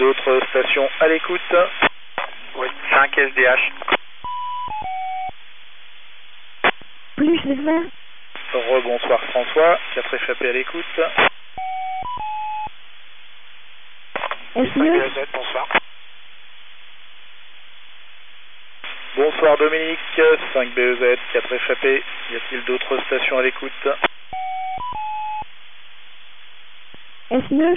D'autres stations à l'écoute. Oui, 5 SDH. Plus vert. Rebonsoir François, 4 FAP à l'écoute. S9. Bonsoir. Bonsoir Dominique, 5 BEZ, 4 FAP. Y a-t-il d'autres stations à l'écoute? S9.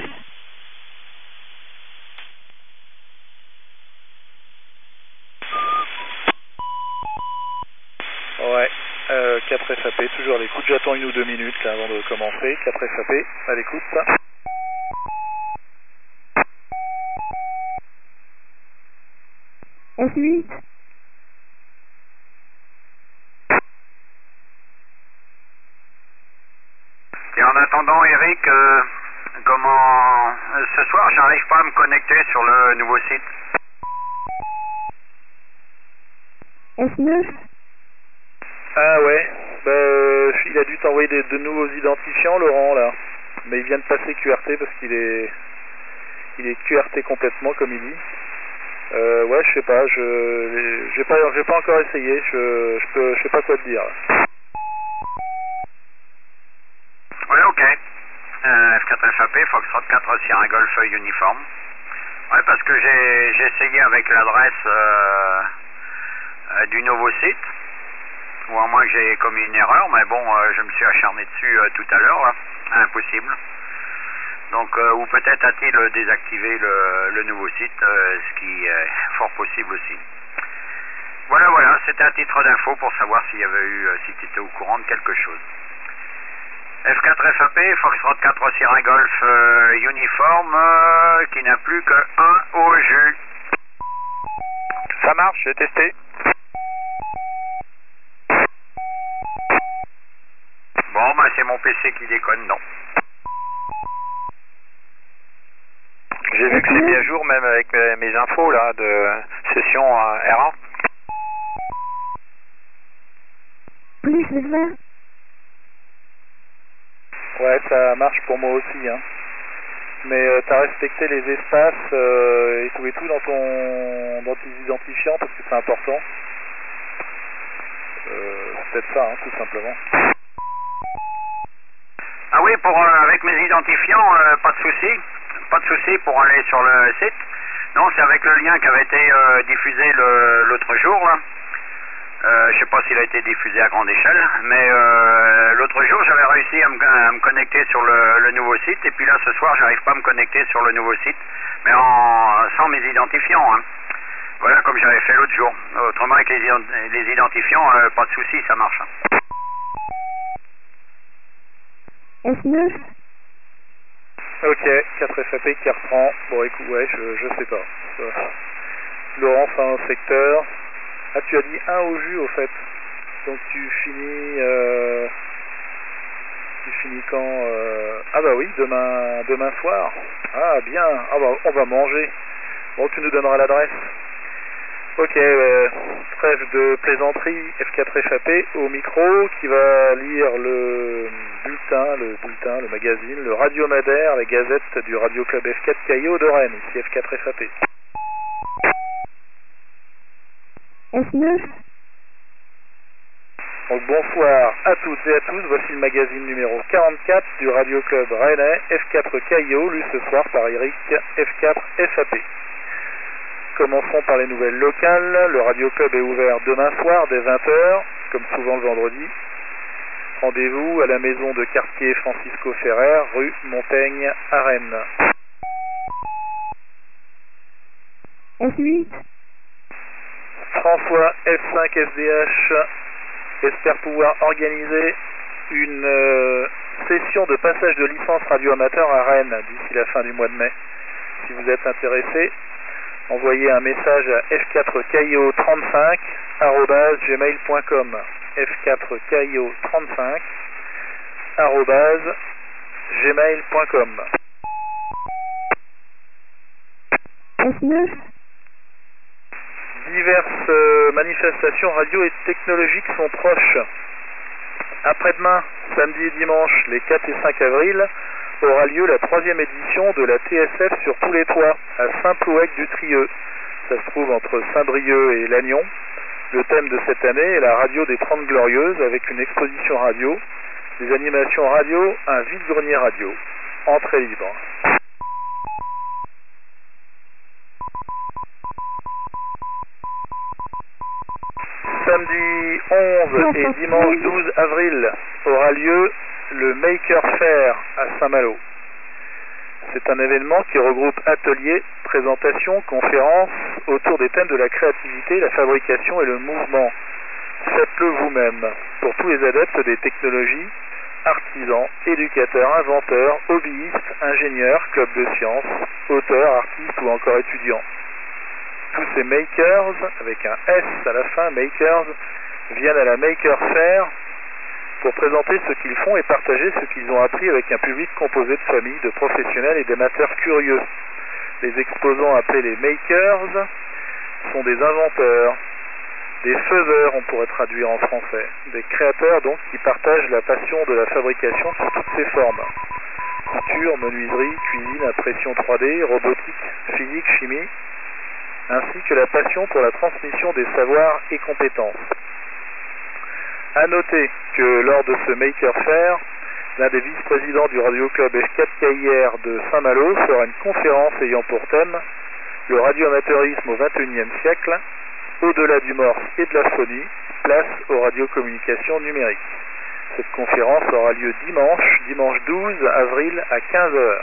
Ouais, 4 FAP, toujours à l'écoute. J'attends 1 ou 2 minutes là, avant de commencer. 4 FAP à l'écoute. S8. Et en attendant, Eric, ce soir, j'arrive pas à me connecter sur le nouveau site. S9. Ah ouais, il a dû t'envoyer de nouveaux identifiants, Laurent, là. Mais il vient de passer QRT parce qu'il est QRT complètement, comme il dit. Ouais, je sais pas, j'ai pas encore essayé, je sais pas quoi te dire. Oui, ok. F4 FAP, Foxtrot 4 Sierra Golf uniforme. Ouais, parce que j'ai essayé avec l'adresse du nouveau site, ou à moins que j'ai commis une erreur, mais bon, je me suis acharné dessus tout à l'heure, là. Impossible. Donc, ou peut-être a-t-il désactivé le nouveau site, ce qui est fort possible aussi. Voilà, c'était un titre d'info pour savoir s'il y avait eu, si tu étais au courant de quelque chose. F4 FAP, Foxtrot 4 Sierra Golf uniforme, qui n'a plus qu'un au jus. Ça marche, j'ai testé. Bon, c'est mon PC qui déconne, non. J'ai vu que c'est mis à jour même avec mes infos là de session R1. Plus vert. Ouais, ça marche pour moi aussi, hein. Mais t'as respecté les espaces et tout dans tes identifiants parce que c'est important. C'est peut-être ça, hein, tout simplement. Ah oui, avec mes identifiants, pas de souci. Pas de souci pour aller sur le site. Non, c'est avec le lien qui avait été diffusé l'autre jour, là. Je sais pas s'il a été diffusé à grande échelle, mais l'autre jour j'avais réussi à me connecter sur le nouveau site, et puis là ce soir j'arrive pas à me connecter sur le nouveau site, mais sans mes identifiants, hein. Voilà, comme j'avais fait l'autre jour. Autrement avec les identifiants, pas de souci, ça marche, hein. S9. Ok, 4 FAP qui reprend. Bon écoute, ouais, je sais pas. Laurent, c'est un secteur. Ah, tu as dit 1 au jus au fait. Donc tu finis quand Ah bah oui, demain soir. Ah bien, ah bah on va manger. Bon, tu nous donneras l'adresse. Ok, trêve de plaisanterie, F4 FAP au micro qui va lire le magazine, le radiomadaire, les gazettes du Radio Club F4 Caillot de Rennes, ici F4 FAP. S9. Donc bonsoir à toutes et à tous, voici le magazine numéro 44 du Radio Club Rennais, F4 Caillot, lu ce soir par Eric, F4 FAP. Commençons par les nouvelles locales. Le Radio Club est ouvert demain soir dès 20h, comme souvent le vendredi. Rendez-vous à la maison de quartier Francisco Ferrer, rue Montaigne à Rennes. S8. François, F5 SDH, espère pouvoir organiser une session de passage de licence radio amateur à Rennes d'ici la fin du mois de mai. Si vous êtes intéressé, envoyez un message à f4caillot35@gmail.com. f4caillot35@gmail.com. S9. Diverses manifestations radio et technologiques sont proches. Après-demain, samedi et dimanche, les 4 et 5 avril, aura lieu la 3e édition de la TSF sur tous les toits, à Saint-Plouec-du-Trieux. Ça se trouve entre Saint-Brieuc et Lannion. Le thème de cette année est la radio des 30 Glorieuses, avec une exposition radio, des animations radio, un vide-grenier radio. Entrée libre. Samedi 11 et dimanche 12 avril aura lieu le Maker Faire à Saint-Malo. C'est un événement qui regroupe ateliers, présentations, conférences autour des thèmes de la créativité, la fabrication et le mouvement. Faites-le vous-même. Pour tous les adeptes des technologies, artisans, éducateurs, inventeurs, hobbyistes, ingénieurs, clubs de sciences, auteurs, artistes ou encore étudiants. Tous ces makers, avec un S à la fin, makers, viennent à la Maker Faire pour présenter ce qu'ils font et partager ce qu'ils ont appris avec un public composé de familles, de professionnels et d'amateurs curieux. Les exposants appelés les makers sont des inventeurs, des faiseurs, on pourrait traduire en français, des créateurs donc qui partagent la passion de la fabrication sous toutes ses formes. Couture, menuiserie, cuisine, impression 3D, robotique, physique, chimie, ainsi que la passion pour la transmission des savoirs et compétences. À noter que lors de ce Maker Faire, l'un des vice-présidents du Radio Club F4KIR de Saint-Malo fera une conférence ayant pour thème le radioamateurisme au XXIe siècle, au-delà du morse et de la phonie, place aux radiocommunications numériques. Cette conférence aura lieu dimanche 12 avril à 15h.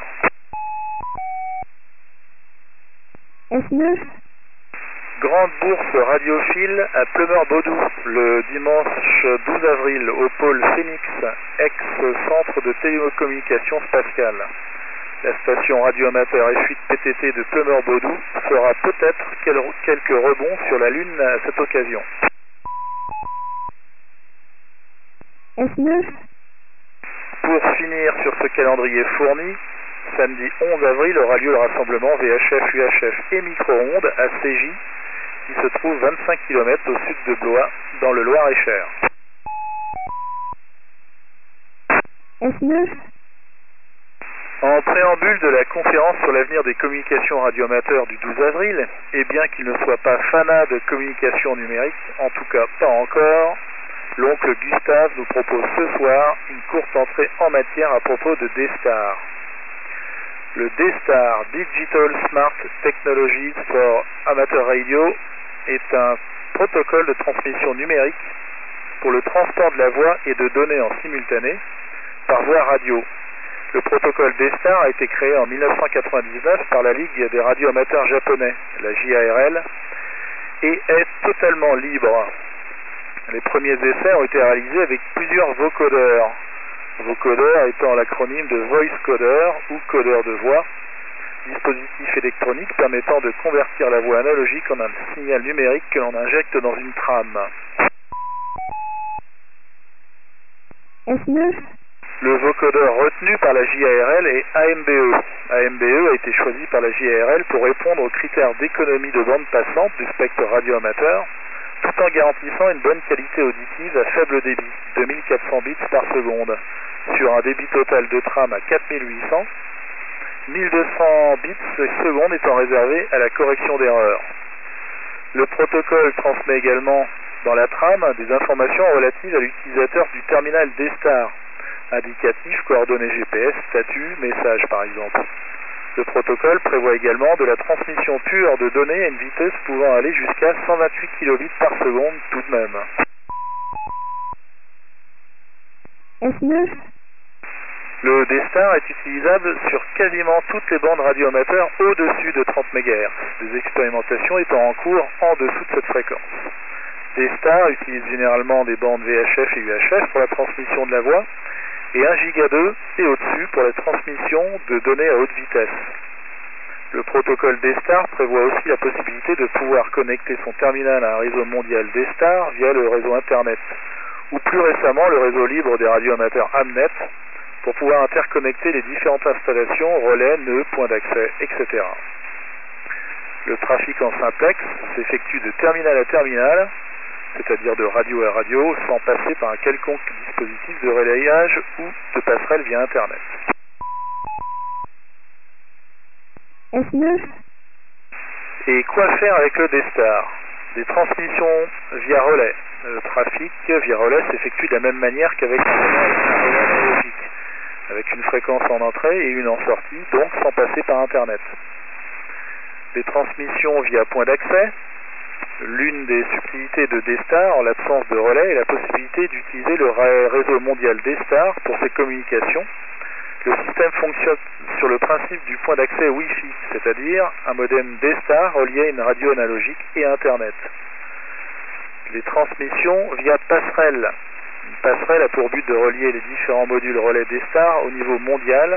S9. Grande bourse radiophile à Pleumeur-Baudou, le dimanche 12 avril au pôle Phoenix, ex-centre de télécommunications spatiale. La station radioamateur F8 PTT de Pleumeur-Baudou fera peut-être quelques rebonds sur la Lune à cette occasion. S9. Pour finir sur ce calendrier fourni, samedi 11 avril aura lieu le rassemblement VHF, UHF et micro-ondes à Cégy, qui se trouve 25 km au sud de Blois, dans le Loir-et-Cher. S9. En préambule de la conférence sur l'avenir des communications radioamateurs du 12 avril, et bien qu'il ne soit pas fanat de communication numérique, en tout cas pas encore, l'oncle Gustave nous propose ce soir une courte entrée en matière à propos de D-Star. Le D-Star, Digital Smart Technologies for Amateur Radio, est un protocole de transmission numérique pour le transport de la voix et de données en simultané par voie radio. Le protocole D-Star a été créé en 1999 par la Ligue des radioamateurs japonais, la JARL, et est totalement libre. Les premiers essais ont été réalisés avec plusieurs vocodeurs. Vocodeur étant l'acronyme de Voice Coder ou codeur de voix, dispositif électronique permettant de convertir la voix analogique en un signal numérique que l'on injecte dans une trame. S9. Le vocodeur retenu par la JARL est AMBE. AMBE a été choisi par la JARL pour répondre aux critères d'économie de bande passante du spectre radioamateur, tout en garantissant une bonne qualité auditive à faible débit, 2400 bits par seconde, sur un débit total de trame à 4800, 1200 bits seconde étant réservé à la correction d'erreurs. Le protocole transmet également dans la trame des informations relatives à l'utilisateur du terminal D-Star, indicatifs, coordonnées GPS, statut, messages par exemple. Le protocole prévoit également de la transmission pure de données à une vitesse pouvant aller jusqu'à 128 kilobits par seconde tout de même. S9. Le D-Star est utilisable sur quasiment toutes les bandes radioamateurs au-dessus de 30 MHz, des expérimentations étant en cours en dessous de cette fréquence. D-Star utilise généralement des bandes VHF et UHF pour la transmission de la voix, et 1 giga 2 et au-dessus pour la transmission de données à haute vitesse. Le protocole D-Star prévoit aussi la possibilité de pouvoir connecter son terminal à un réseau mondial D-Star via le réseau Internet, ou plus récemment le réseau libre des radioamateurs Amnet, pour pouvoir interconnecter les différentes installations, relais, nœuds, points d'accès, etc. Le trafic en simplex s'effectue de terminal à terminal, c'est-à-dire de radio à radio, sans passer par un quelconque dispositif de relayage ou de passerelle via Internet. S9, Et quoi faire avec le D-Star? Des transmissions via relais. Le trafic via relais s'effectue de la même manière qu'avec un relais analogique, avec une fréquence en entrée et une en sortie, donc sans passer par Internet. Des transmissions via point d'accès. L'une des subtilités de D-Star, en l'absence de relais, est la possibilité d'utiliser le réseau mondial D-Star pour ses communications. Le système fonctionne sur le principe du point d'accès Wi-Fi, c'est-à-dire un modem D-Star relié à une radio analogique et Internet. Les transmissions via passerelle. Une passerelle a pour but de relier les différents modules relais D-Star au réseau mondial,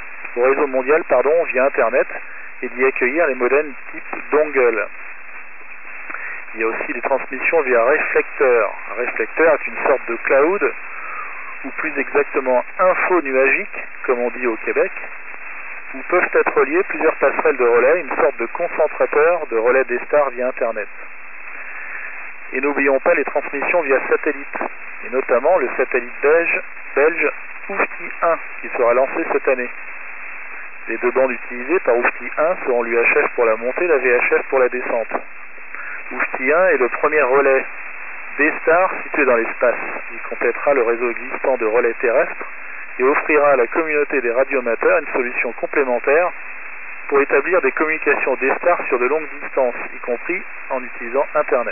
via Internet et d'y accueillir les modems type dongle. Il y a aussi des transmissions via réflecteur. Un réflecteur est une sorte de cloud, ou plus exactement info nuagique, comme on dit au Québec, où peuvent être reliées plusieurs passerelles de relais, une sorte de concentrateur de relais D-Star via Internet. Et n'oublions pas les transmissions via satellite, et notamment le satellite belge Oufti 1, qui sera lancé cette année. Les deux bandes utilisées par Oufti 1 seront l'UHF pour la montée et la VHF pour la descente. Oufti 1 est le premier relais D-Star situé dans l'espace. Il complétera le réseau existant de relais terrestres et offrira à la communauté des radioamateurs une solution complémentaire pour établir des communications D-Star sur de longues distances, y compris en utilisant Internet.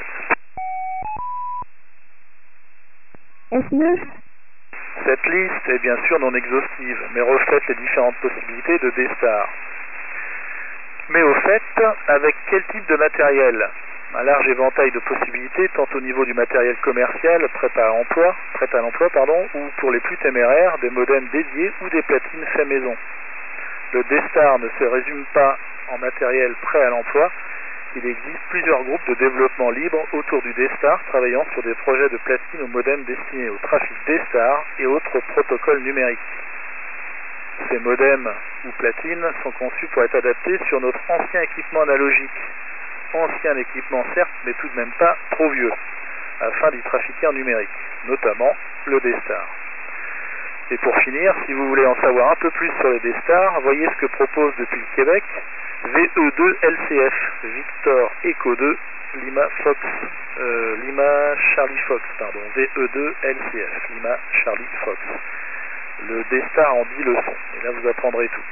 S9, Cette liste est bien sûr non exhaustive, mais reflète les différentes possibilités de D-Star. Mais au fait, avec quel type de matériel? Un large éventail de possibilités, tant au niveau du matériel commercial prêt à l'emploi, ou pour les plus téméraires, des modems dédiés ou des platines fait maison. Le D-Star ne se résume pas en matériel prêt à l'emploi. Il existe plusieurs groupes de développement libre autour du D-Star travaillant sur des projets de platines ou modems destinés au trafic D-Star et autres protocoles numériques. Ces modems ou platines sont conçus pour être adaptés sur notre ancien équipement analogique. Ancien équipement certes, mais tout de même pas trop vieux, afin d'y trafiquer en numérique, notamment le D-Star. Et pour finir, si vous voulez en savoir un peu plus sur le D-Star, voyez ce que propose depuis le Québec VE2 LCF, Victor Echo 2, Lima Charlie Fox, VE2 LCF, Lima Charlie Fox. Le D-Star en 10 leçons, et là vous apprendrez tout.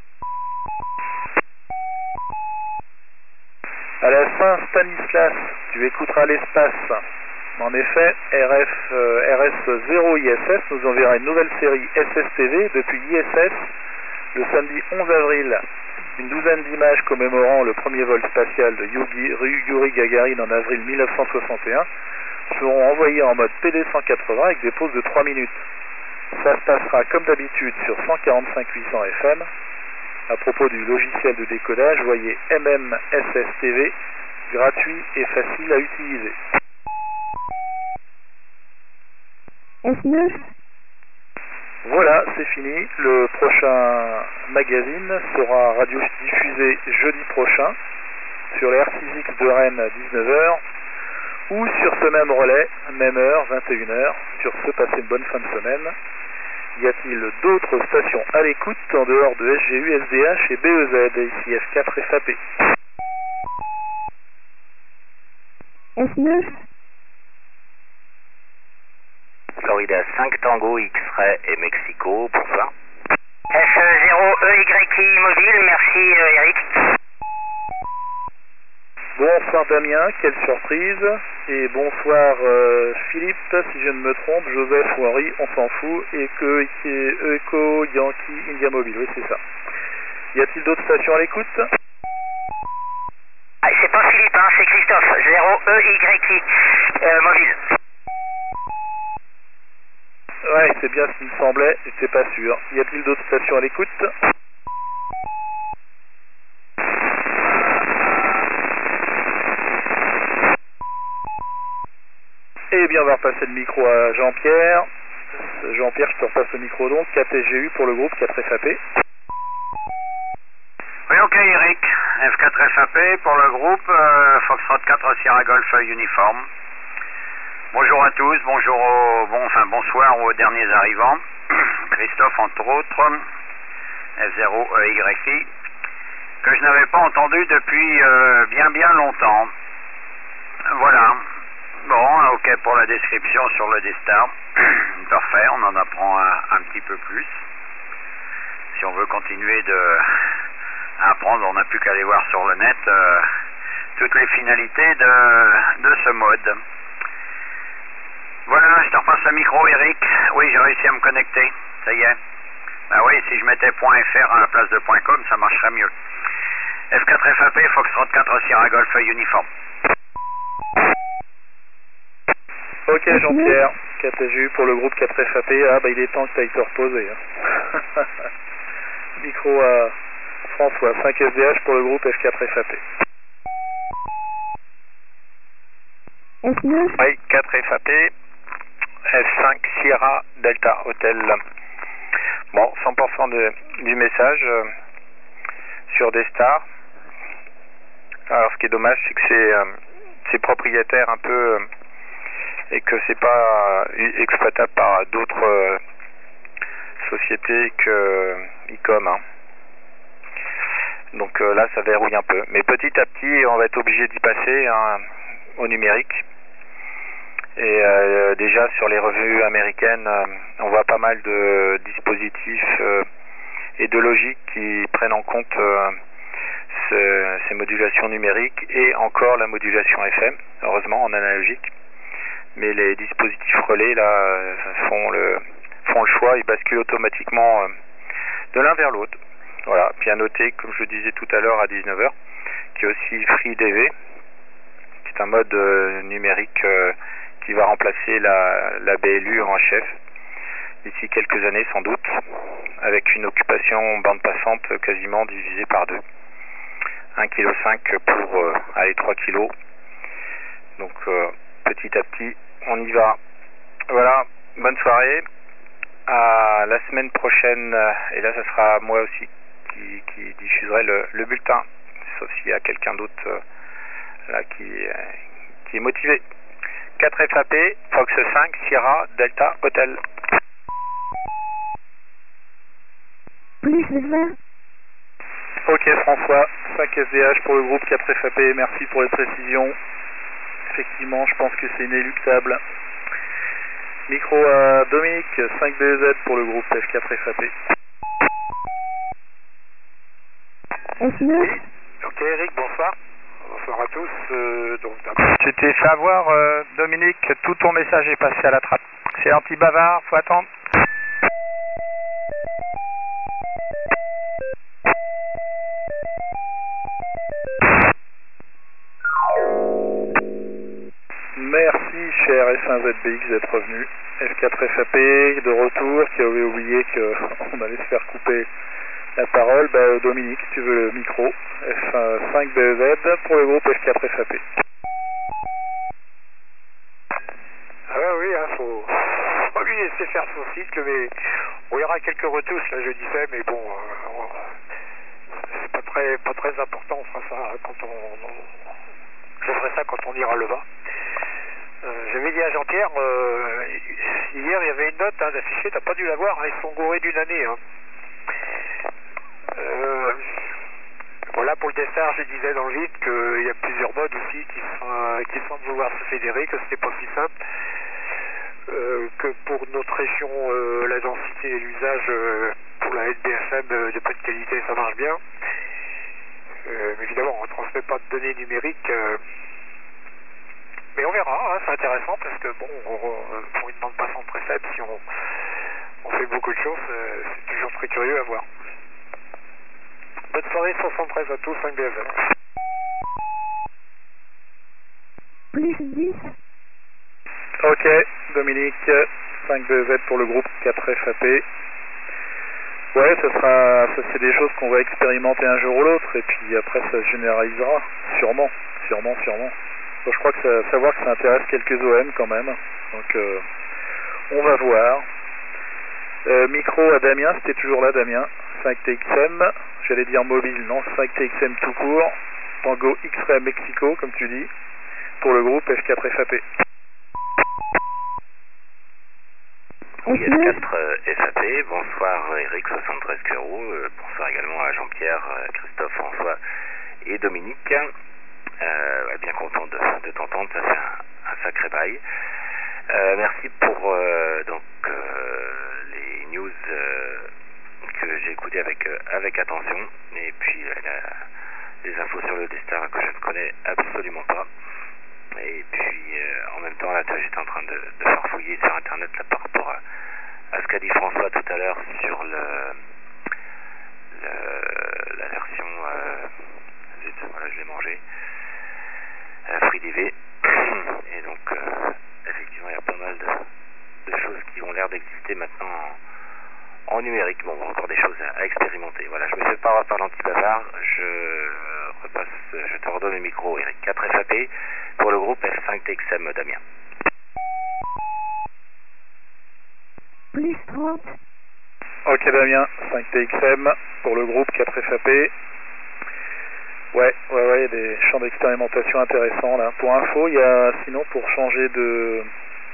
À la fin, Stanislas, tu écouteras l'espace. En effet, RS0 ISS nous enverra une nouvelle série SSTV depuis ISS le samedi 11 avril. Une douzaine d'images commémorant le premier vol spatial de Yuri Gagarin en avril 1961 seront envoyées en mode PD180 avec des pauses de 3 minutes. Ça se passera comme d'habitude sur 145-800 FM. À propos du logiciel de décodage, voyez MMSSTV, gratuit et facile à utiliser. S9, Voilà, c'est fini. Le prochain magazine sera radiodiffusé jeudi prochain sur les R6X de Rennes à 19h ou sur ce même relais, même heure, 21h. Sur ce, passez une bonne fin de semaine. Y a-t-il d'autres stations à l'écoute en dehors de SGU, SDH et BEZ, ici F4 FAP? S9, Florida 5 Tango X-Ray et Mexico, bonsoir. S0EYI mobile, merci Eric. Bonsoir Damien, quelle surprise. Et bonsoir Philippe, si je ne me trompe, Joseph ou Henri, on s'en fout. Et Echo Yankee India Mobile, oui c'est ça. Y a-t-il d'autres stations à l'écoute? Ah, c'est pas Philippe, hein, c'est Christophe, 0EYI mobile. Ouais, c'est bien ce qui me semblait, j'étais pas sûr. Y a-t-il d'autres stations à l'écoute? Eh bien, on va repasser le micro à Jean-Pierre. Jean-Pierre, je te repasse le micro donc. 4SGU pour le groupe 4FAP. Oui, ok Eric, F4FAP pour le groupe, Foxtrot 4 Sierra Golf Uniforme. Bonjour à tous, bonsoir aux derniers arrivants. Christophe entre autres, F0EYI. que je n'avais pas entendu depuis bien longtemps. Voilà. Bon, ok pour la description sur le D-Star. Parfait, on en apprend un petit peu plus. Si on veut continuer à apprendre, on n'a plus qu'à aller voir sur le net toutes les finalités de ce mode. Voilà, je te repasse le micro, Eric. Oui, j'ai réussi à me connecter. Ça y est. Ben oui, si je mettais .fr à la place de .com, ça marcherait mieux. F4 FAP, Foxtrot 4 Sierra Golf Uniforme. Ok Jean-Pierre, KTJU pour le groupe 4 FAP. Ah bah il est temps que tu ailles te reposer. Hein. Micro à François, 5 SDH pour le groupe F4 FAP. S9, Oui, 4 FAP, F5 Sierra Delta Hotel. Bon, 100% du message sur D-Star. Alors ce qui est dommage, c'est que c'est propriétaire un peu et que c'est pas exploitable par d'autres sociétés que ICOM. Hein. Donc là, ça verrouille un peu. Mais petit à petit, on va être obligé d'y passer hein, au numérique. Et déjà sur les revues américaines, on voit pas mal de dispositifs et de logiques qui prennent en compte ces modulations numériques et encore la modulation FM, heureusement en analogique. Mais les dispositifs relais là font le choix, ils basculent automatiquement de l'un vers l'autre. Voilà. Puis à noter, comme je disais tout à l'heure à 19h, qu'il y a aussi FreeDV, qui est un mode numérique qui va remplacer la BLU en HF d'ici quelques années sans doute, avec une occupation bande passante quasiment divisée par 2. 1,5 kg pour 3 kg. Donc petit à petit, on y va. Voilà, bonne soirée. À la semaine prochaine, et là ça sera moi aussi qui diffuserai le bulletin, sauf s'il y a quelqu'un d'autre là qui est motivé. 4 FAP, Fox 5, Sierra, Delta, Hotel. plus 20, Ok François, 5 SDH pour le groupe 4 FAP, merci pour les précisions. Effectivement, je pense que c'est inéluctable. Micro à Dominique, 5 BZ pour le groupe F4 FAP. S9, Ok Eric, bonsoir. Bonsoir à tous. Tu t'es fait avoir Dominique, tout ton message est passé à la trappe. C'est anti-bavard, faut attendre. Merci cher F1ZBX d'être revenu. F4 FAP de retour, qui avait oublié qu'on allait se faire couper la parole. Bah, Dominique, si tu veux le micro. F5 BZ pour le groupe F4 FAP. Ah bah oui, hein, faut lui laisser faire son cycle, mais on y aura quelques retouches là jeudi fait, mais bon, c'est pas très important, on fera ça quand je ferai ça quand on ira le bas. J'avais dit à Jean-Pierre, hier il y avait une note d'affiché, t'as pas dû la voir, hein, ils sont gourés d'une année. Hein. Voilà, pour le D-Star, je disais dans le vide qu'il y a plusieurs modes aussi qui semblent vouloir se fédérer, que c'était pas si simple. Que pour notre région, la densité et l'usage pour la LBFM de bonne qualité, ça marche bien. Mais évidemment, on ne transmet pas de données numériques. Mais on verra, hein, c'est intéressant parce que bon, pour une bande passante très faible, si on fait beaucoup de choses, c'est toujours très curieux à voir. Bonne soirée 73 à tous, 5 BFM. plus 10, Ok, Dominique, 5 BZ pour le groupe 4 FAP. Ouais, ça c'est des choses qu'on va expérimenter un jour ou l'autre, et puis après ça se généralisera, sûrement. Bon, je crois que savoir que ça intéresse quelques OM quand même, donc on va voir. Micro à Damien, c'était toujours là Damien, 5TXM, j'allais dire mobile, non, 5TXM tout court, Tango X-Ray Mexico, comme tu dis, pour le groupe F4 FAP. F4 FAP, bonsoir Eric 73 Clerou, bonsoir également à Jean-Pierre, Christophe, François et Dominique. Bien content de t'entendre, ça fait un sacré bail. Merci pour les news que j'ai écoutées avec attention, et puis les infos sur le D-Star que je ne connais absolument pas. Et puis en même temps là j'étais en train de farfouiller sur internet là, par rapport à ce qu'a dit François tout à l'heure sur la version zut, voilà, je l'ai mangé FreeDV. Et donc effectivement il y a pas mal de choses qui ont l'air d'exister maintenant en numérique. Bon, encore des choses à expérimenter. Voilà, je me fais pas par l'anti-bavard, je te redonne le micro Eric. 4 FAP pour le groupe F5TXM, Damien. Plus 30. Ok Damien, 5TXM pour le groupe 4 FAP. Ouais, il y a des champs d'expérimentation intéressants là. Pour info, il y a sinon pour changer de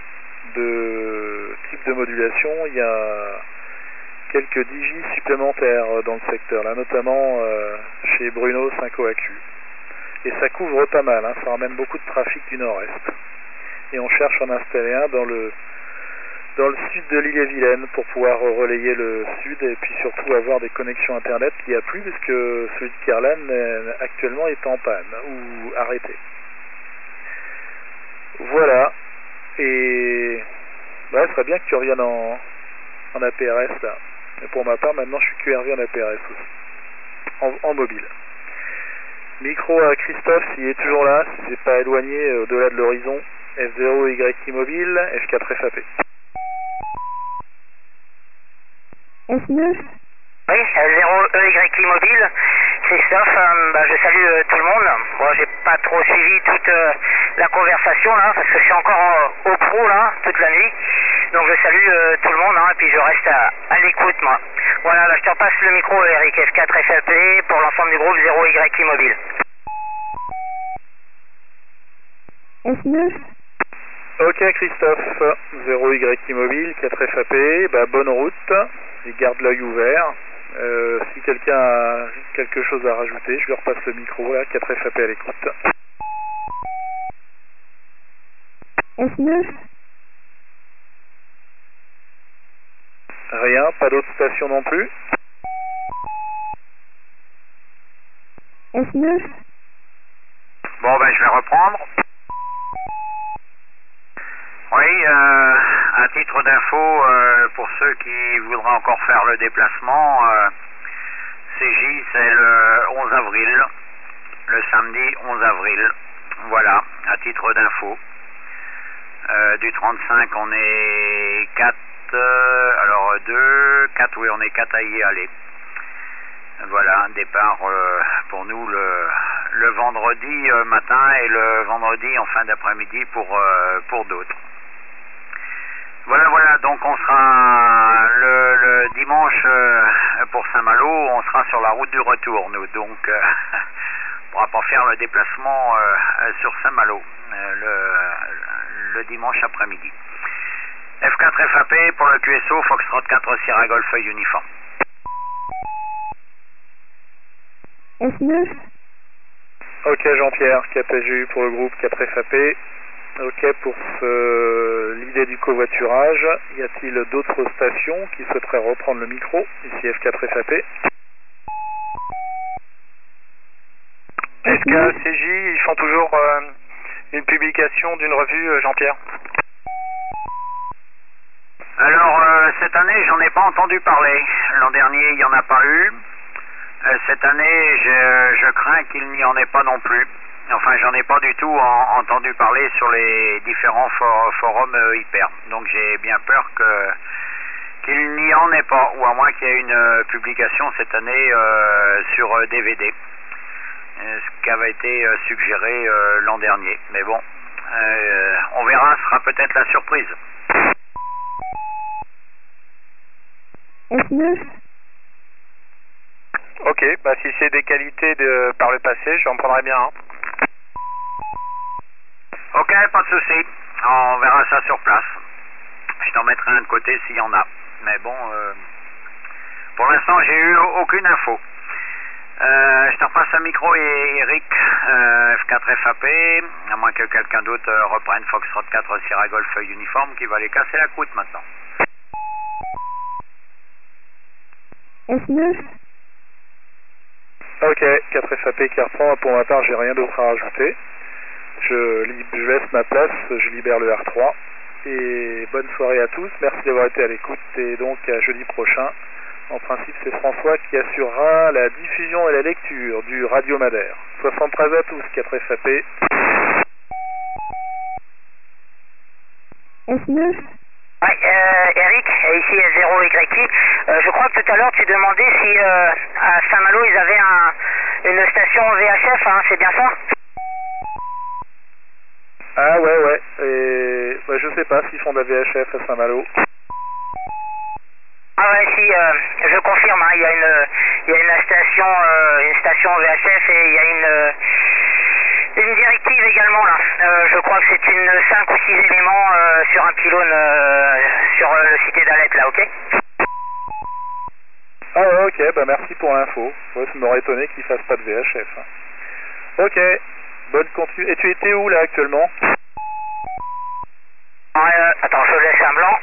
type de modulation, il y a quelques digis supplémentaires dans le secteur là, notamment chez Bruno 5OAQ. Et ça couvre pas mal, hein, ça ramène beaucoup de trafic du nord-est. Et on cherche à en installer un dans le sud de l'île-et-Vilaine pour pouvoir relayer le sud et puis surtout avoir des connexions internet qu'il n'y a plus puisque celui de Kierlan actuellement est en panne ou arrêté. Voilà. Et ouais, ce serait bien que tu reviennes en APRS là. Mais pour ma part maintenant je suis QRV en APRS aussi. En mobile. Micro à Christophe s'il est toujours là, si c'est pas éloigné au-delà de l'horizon. F0YI mobile, F4 FAP. F9. Oui, F0EYI mobile, Christophe, je salue tout le monde. Bon, j'ai pas trop suivi toute la conversation là, parce que je suis encore au pro là, toute la nuit. Donc je salue tout le monde, hein, et puis je reste à l'écoute moi. Voilà, là, je te repasse le micro Eric, F4 FAP pour l'ensemble du groupe 0YI mobile. F9. Ok Christophe, 0YI mobile, 4 FAP, bonne route, et garde l'œil ouvert. Si quelqu'un a quelque chose à rajouter, je lui repasse le micro là, 4 FAP à l'écoute. F9. Rien, pas d'autres stations non plus. F9. Bon, je vais reprendre. Oui, à titre d'info, pour ceux qui voudraient encore faire le déplacement, CJ c'est le 11 avril, le samedi 11 avril. Voilà, à titre d'info. Du 35, on est 4, alors 2, 4, oui, on est 4 à y aller. Voilà, un départ pour nous le vendredi matin et le vendredi en fin d'après-midi pour d'autres. Voilà, donc on sera le dimanche pour Saint-Malo, on sera sur la route du retour, nous, donc on pourra pas faire le déplacement sur Saint-Malo le dimanche après-midi. F4 FAP pour le QSO, Foxtrot 4 Sierra Golf Uniforme. F9. Ok Jean-Pierre, KPGU pour le groupe 4 FAP. Ok pour l'idée du covoiturage. Y a-t-il d'autres stations qui souhaiteraient reprendre le micro? Ici F4 FAP. Est-ce qu'à CJ, ils font toujours une publication d'une revue, Jean-Pierre? Alors, cette année, j'en ai pas entendu parler. L'an dernier, il n'y en a pas eu. Cette année, je crains qu'il n'y en ait pas non plus. Enfin, j'en ai pas du tout entendu parler sur les différents forums hyper. Donc, j'ai bien peur qu'il n'y en ait pas, ou à moins qu'il y ait une publication cette année sur DVD. Ce qui avait été suggéré l'an dernier. Mais bon, on verra, ce sera peut-être la surprise. F9. Ok, si c'est des qualités par le passé, j'en prendrai bien un. Ok, pas de souci. On verra ça sur place. Je t'en mettrai un de côté s'il y en a. Mais bon, pour l'instant, j'ai eu aucune info. Je te repasse un micro et Eric, F4 FAP, à moins que quelqu'un d'autre reprenne Foxtrot 4 Sierra Golf uniforme qui va les casser la croûte maintenant. S9. Ok, 4 FAP qui reprend. Pour ma part, j'ai rien d'autre à rajouter. Je laisse ma place, je libère le R3. Et bonne soirée à tous. Merci d'avoir été à l'écoute. Et donc, à jeudi prochain. En principe, c'est François qui assurera la diffusion et la lecture du Radio Madère. 73 à tous, 4 FAP. S9. Ouais, Eric, ici S0YT. Je crois que tout à l'heure tu demandais si à Saint-Malo ils avaient une station VHF, hein, c'est bien ça? Ah ouais. Et bah, je sais pas s'ils font de la VHF à Saint-Malo. Ah ouais, si, je confirme, hein, il y a une station VHF et il y a une directive également là. Je crois que c'est une 5 ou 6 éléments sur un pylône sur le cité d'Alette là, ok? Ah ouais, ok, bah merci pour l'info. Ouais, ça m'aurait étonné qu'ils fassent pas de VHF. Hein. Ok, bonne continue. Et tu étais où là actuellement? Attends, je laisse un blanc.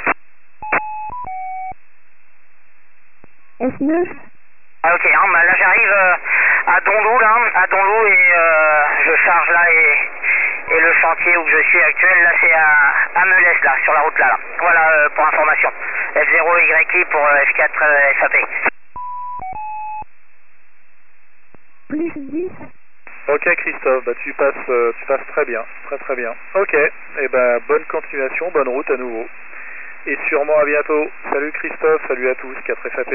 S9. Ah ok, hein, bah, là j'arrive à Donlou et je charge là et le chantier où je suis actuel là c'est à Melès là, sur la route là. Voilà pour information. F0YI pour F4 FAP. Plus 10. Ok Christophe, bah tu passes très bien, très bien. Ok, et ben bonne continuation, bonne route à nouveau. Et sûrement à bientôt. Salut Christophe, salut à tous, 4 FAP.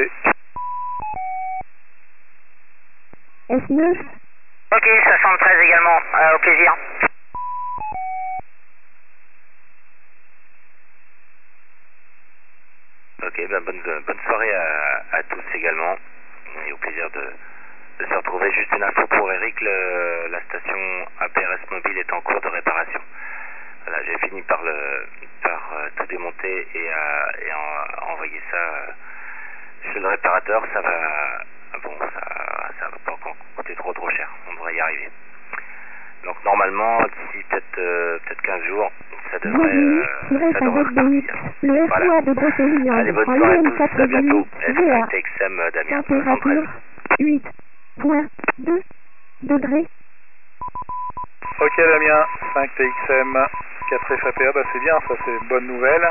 S9. Ok, 73 également, au plaisir. Ok, ben bonne soirée à tous également. Et au plaisir de se retrouver. Juste une info pour Eric, la station APRS mobile est en cours de réparation. Voilà, j'ai fini par tout démonter et envoyer ça chez le réparateur. Ça va pas encore coûter trop cher. On devrait y arriver. Donc normalement, d'ici peut-être 15 jours, ça devrait repartir. Le Voilà. R3 de Brocéliande. Allez, bonne soirée à tous, à bientôt. F5TXM Damien, 73. 8.2 degrés. Ok Damien, 5TXM, 4 FAPA, bah c'est bien, ça c'est une bonne nouvelle.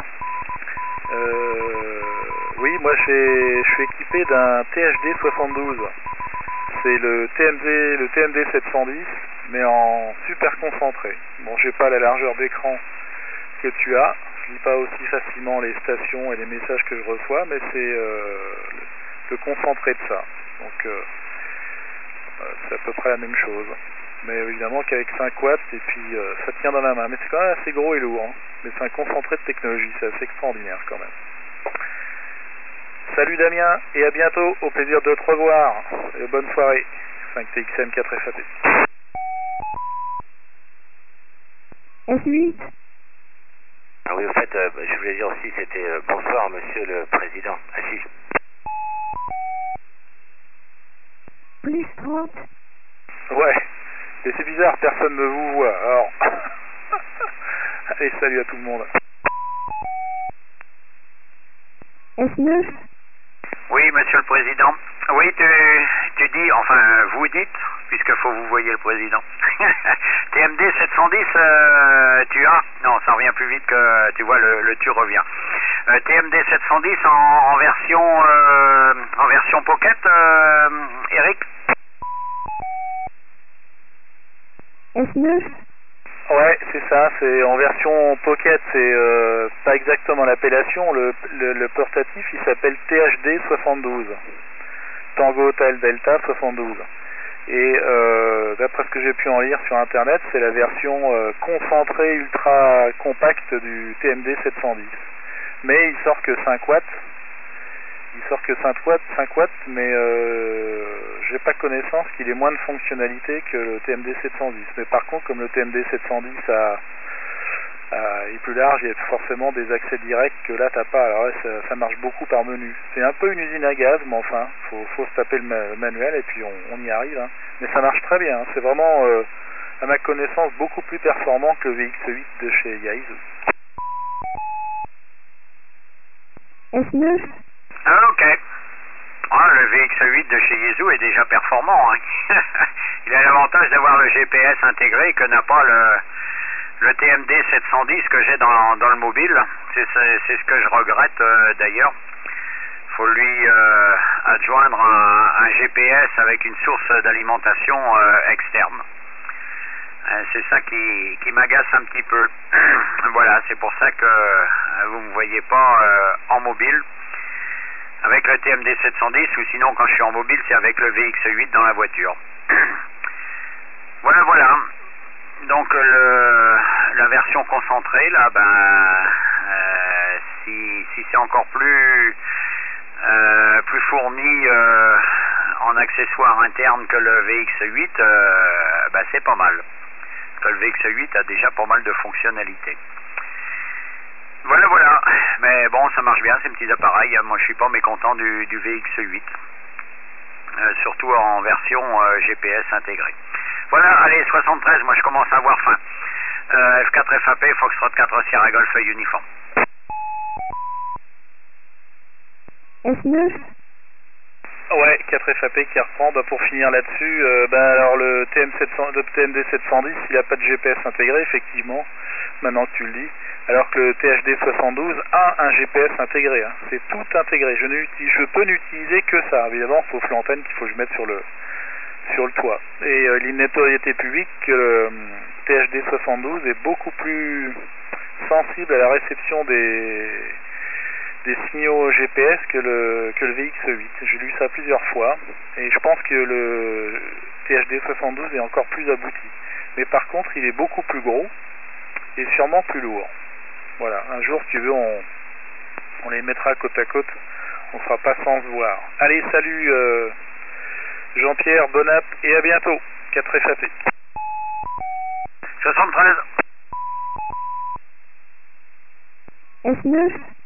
Oui, moi je suis équipé d'un THD 72. C'est le TMD 710, mais en super concentré. Bon, j'ai pas la largeur d'écran que tu as, je lis pas aussi facilement les stations et les messages que je reçois, mais c'est le concentré de ça. Donc c'est à peu près la même chose. Mais évidemment qu'avec 5 watts, et puis ça tient dans la main. Mais c'est quand même assez gros et lourd. Hein. Mais c'est un concentré de technologie, c'est assez extraordinaire quand même. Salut Damien, et à bientôt, au plaisir de te revoir. Et bonne soirée. 5TXM 4 FAP. S8. Ah oui, au fait, je voulais dire aussi, c'était bonsoir monsieur le président. Assis. Plus 30. Ouais, et c'est bizarre, personne ne vous voit, alors... Allez, salut à tout le monde. S9. Oui, monsieur le président. Oui, tu dis, enfin, vous dites, puisqu'il faut vous voyez le président. TMD 710, tu as... Non, ça revient plus vite que, tu vois, le tu revient. TMD 710 en version pocket, Eric? S9. Ouais, c'est ça, c'est en version pocket, c'est pas exactement l'appellation, le portatif il s'appelle THD 72, Tango Hotel Delta 72, et d'après ce que j'ai pu en lire sur internet, c'est la version concentrée ultra compacte du TMD 710, mais il sort que 5 watts, mais j'ai pas connaissance qu'il ait moins de fonctionnalités que le TMD 710. Mais par contre, comme le TMD 710 a et plus large, il y a forcément des accès directs que là t'as pas. Alors là, ça marche beaucoup par menu. C'est un peu une usine à gaz, mais enfin, faut se taper le manuel et puis on y arrive. Hein. Mais ça marche très bien. Hein. C'est vraiment, à ma connaissance, beaucoup plus performant que le VX8 de chez Yaesu. S9. Ah, ok. Ah, le VX8 de chez Yaesu est déjà performant. Hein. Il a l'avantage d'avoir le GPS intégré que n'a pas le TMD 710 que j'ai dans le mobile. C'est ce que je regrette d'ailleurs. Il faut lui adjoindre un GPS avec une source d'alimentation externe. C'est ça qui m'agace un petit peu. Voilà, c'est pour ça que vous ne me voyez pas en mobile avec le TMD 710, ou sinon quand je suis en mobile c'est avec le VX8 dans la voiture. Voilà. Donc la version concentrée là, si c'est encore plus fourni en accessoires internes que le VX8, c'est pas mal. Parce que le VX8 a déjà pas mal de fonctionnalités. Voilà. Mais bon, ça marche bien ces petits appareils. Moi, je suis pas mécontent du VX8. Surtout en version GPS intégrée. Voilà, allez, 73, moi je commence à avoir faim. F4 FAP, Foxtrot 4 Sierra Golf Uniforme. S9. Ouais, 4 FAP qui reprend. Pour finir là-dessus, alors le TMD 710, il n'a pas de GPS intégré, effectivement, maintenant que tu le dis. Alors que le THD 72 a un GPS intégré. Hein. C'est tout intégré. Je peux n'utiliser que ça. Évidemment, sauf l'antenne qu'il faut que je mette sur le toit. Et il est une notoriété publique que le THD 72 est beaucoup plus sensible à la réception des signaux GPS que le VX8. J'ai lu ça plusieurs fois et je pense que le THD 72 est encore plus abouti. Mais par contre, il est beaucoup plus gros et sûrement plus lourd. Voilà, un jour, si tu veux, on les mettra côte à côte. On sera pas sans se voir. Allez, salut Jean-Pierre, bon app et à bientôt. 4 FAP. 73. S9.